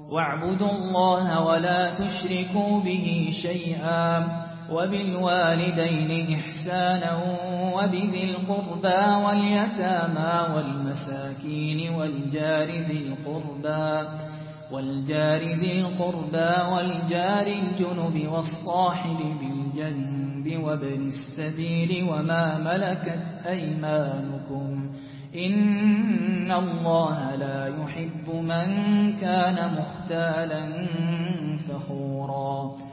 واعبدوا الله ولا تشركوا به شيئا وبالوالدين إحسانا وبذي القربى واليتامى والمساكين والجار ذي القربى والجار الجنب والصاحب بالجنب وابن السبيل وما ملكت أيمانكم إن الله لا يحب من كان مختالا فخورا